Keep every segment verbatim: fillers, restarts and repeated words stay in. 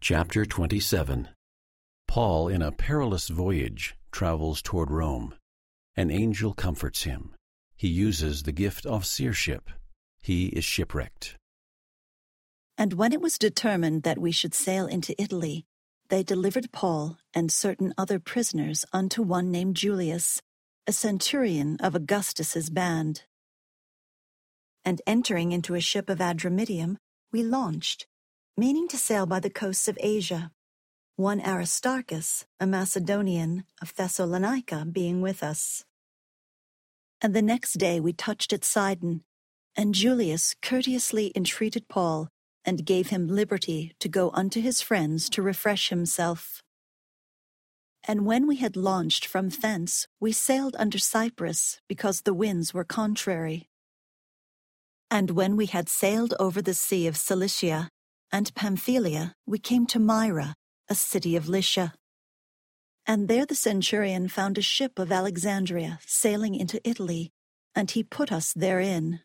Chapter twenty-seven. Paul, in a perilous voyage, travels toward Rome. An angel comforts him. He uses the gift of seership. He is shipwrecked. And when it was determined that we should sail into Italy, they delivered Paul and certain other prisoners unto one named Julius, a centurion of Augustus's band. And entering into a ship of Adramyttium, we launched, meaning to sail by the coasts of Asia, one Aristarchus, a Macedonian of Thessalonica, being with us. And the next day we touched at Sidon, and Julius courteously entreated Paul, and gave him liberty to go unto his friends to refresh himself. And when we had launched from thence, we sailed under Cyprus, because the winds were contrary. And when we had sailed over the sea of Cilicia and Pamphylia, we came to Myra, a city of Lycia. And there the centurion found a ship of Alexandria sailing into Italy, and he put us therein.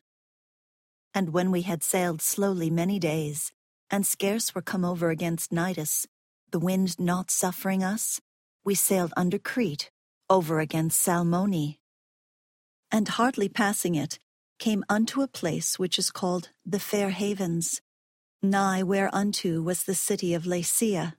And when we had sailed slowly many days, and scarce were come over against Cnidus, the wind not suffering us, we sailed under Crete, over against Salmone. And hardly passing it, came unto a place which is called the Fair Havens, nigh whereunto was the city of Lasea.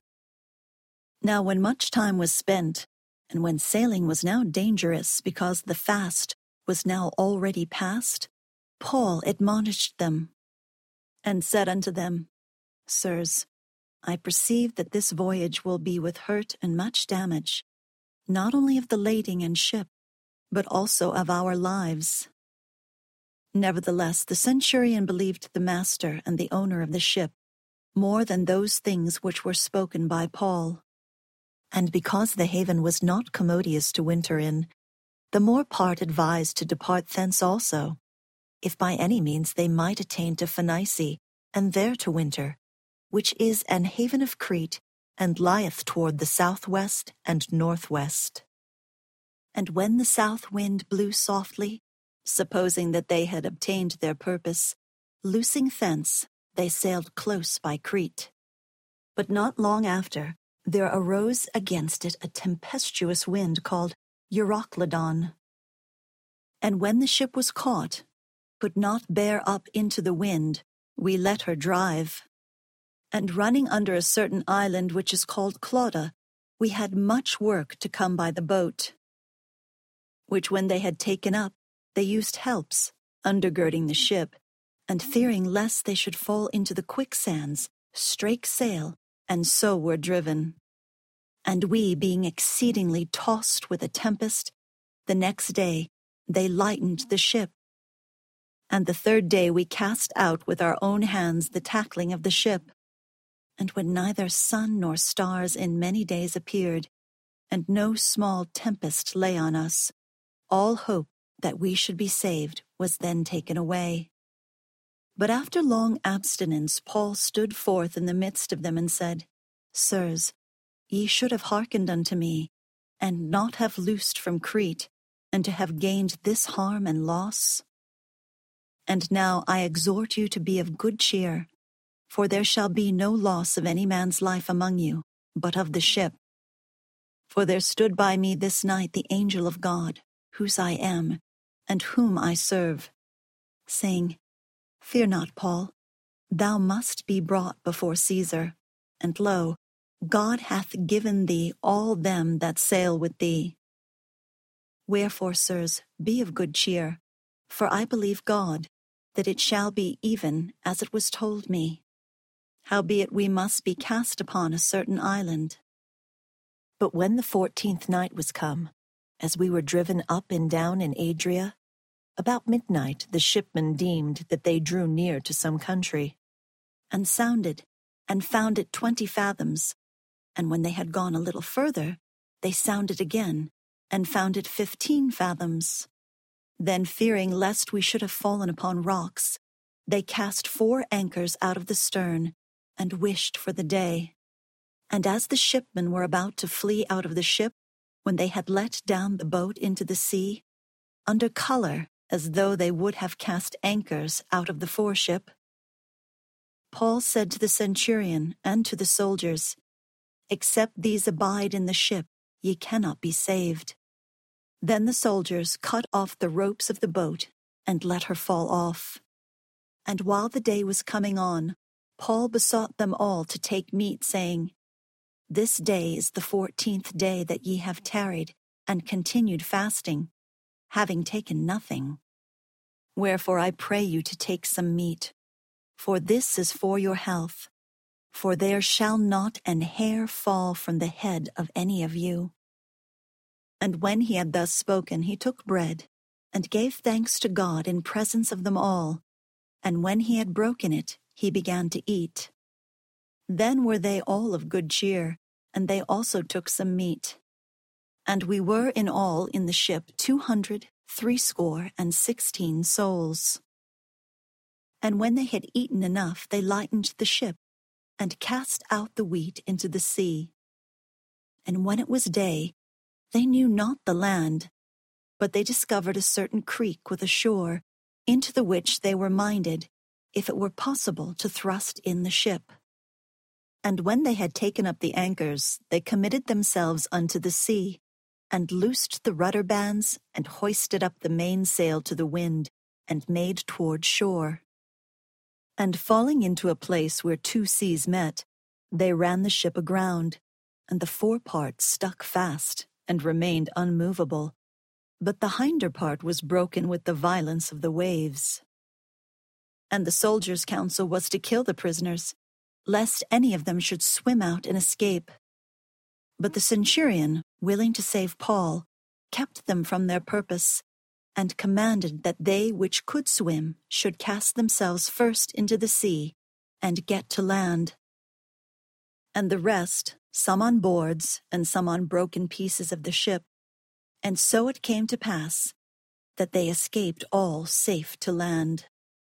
Now when much time was spent, and when sailing was now dangerous, because the fast was now already past, Paul admonished them, and said unto them, Sirs, I perceive that this voyage will be with hurt and much damage, not only of the lading and ship, but also of our lives. Nevertheless, the centurion believed the master and the owner of the ship, more than those things which were spoken by Paul. And because the haven was not commodious to winter in, the more part advised to depart thence also, if by any means they might attain to Phoenice, and there to winter, which is an haven of Crete, and lieth toward the southwest and northwest. And when the south wind blew softly, supposing that they had obtained their purpose, loosing thence, they sailed close by Crete. But not long after, there arose against it a tempestuous wind called Euroclydon. And when the ship was caught, could not bear up into the wind, we let her drive. And running under a certain island which is called Clauda, we had much work to come by the boat. Which when they had taken up, they used helps, undergirding the ship, and fearing lest they should fall into the quicksands, strake sail, and so were driven. And we, being exceedingly tossed with a tempest, the next day they lightened the ship. And the third day we cast out with our own hands the tackling of the ship. And when neither sun nor stars in many days appeared, and no small tempest lay on us, all hope that we should be saved was then taken away. But after long abstinence Paul stood forth in the midst of them and said, Sirs, ye should have hearkened unto me, and not have loosed from Crete, and to have gained this harm and loss. And now I exhort you to be of good cheer, for there shall be no loss of any man's life among you, but of the ship. For there stood by me this night the angel of God, whose I am, and whom I serve, saying, Fear not, Paul, thou must be brought before Caesar, and lo, God hath given thee all them that sail with thee. Wherefore, sirs, be of good cheer, for I believe God, that it shall be even as it was told me. Howbeit we must be cast upon a certain island. But when the fourteenth night was come, as we were driven up and down in Adria, about midnight the shipmen deemed that they drew near to some country, and sounded, and found it twenty fathoms. And when they had gone a little further, they sounded again, and found it fifteen fathoms. Then, fearing lest we should have fallen upon rocks, they cast four anchors out of the stern, and wished for the day. And as the shipmen were about to flee out of the ship, when they had let down the boat into the sea, under color as though they would have cast anchors out of the foreship, Paul said to the centurion and to the soldiers, "Except these abide in the ship, ye cannot be saved." Then the soldiers cut off the ropes of the boat and let her fall off. And while the day was coming on, Paul besought them all to take meat, saying, "This day is the fourteenth day that ye have tarried and continued fasting, having taken nothing. Wherefore I pray you to take some meat, for this is for your health, for there shall not an hair fall from the head of any of you." And when he had thus spoken, he took bread, and gave thanks to God in presence of them all, and when he had broken it, he began to eat. Then were they all of good cheer, and they also took some meat. And we were in all in the ship two hundred threescore and sixteen souls. And when they had eaten enough, they lightened the ship, and cast out the wheat into the sea. And when it was day, they knew not the land, but they discovered a certain creek with a shore, into the which they were minded, if it were possible, to thrust in the ship. And when they had taken up the anchors, they committed themselves unto the sea, and loosed the rudder bands, and hoisted up the mainsail to the wind, and made toward shore. And falling into a place where two seas met, they ran the ship aground, and the forepart stuck fast, and remained unmovable, but the hinder part was broken with the violence of the waves. And the soldiers' counsel was to kill the prisoners, lest any of them should swim out and escape. But the centurion, willing to save Paul, kept them from their purpose, and commanded that they which could swim should cast themselves first into the sea, and get to land. And the rest, some on boards, and some on broken pieces of the ship. And so it came to pass that they escaped all safe to land.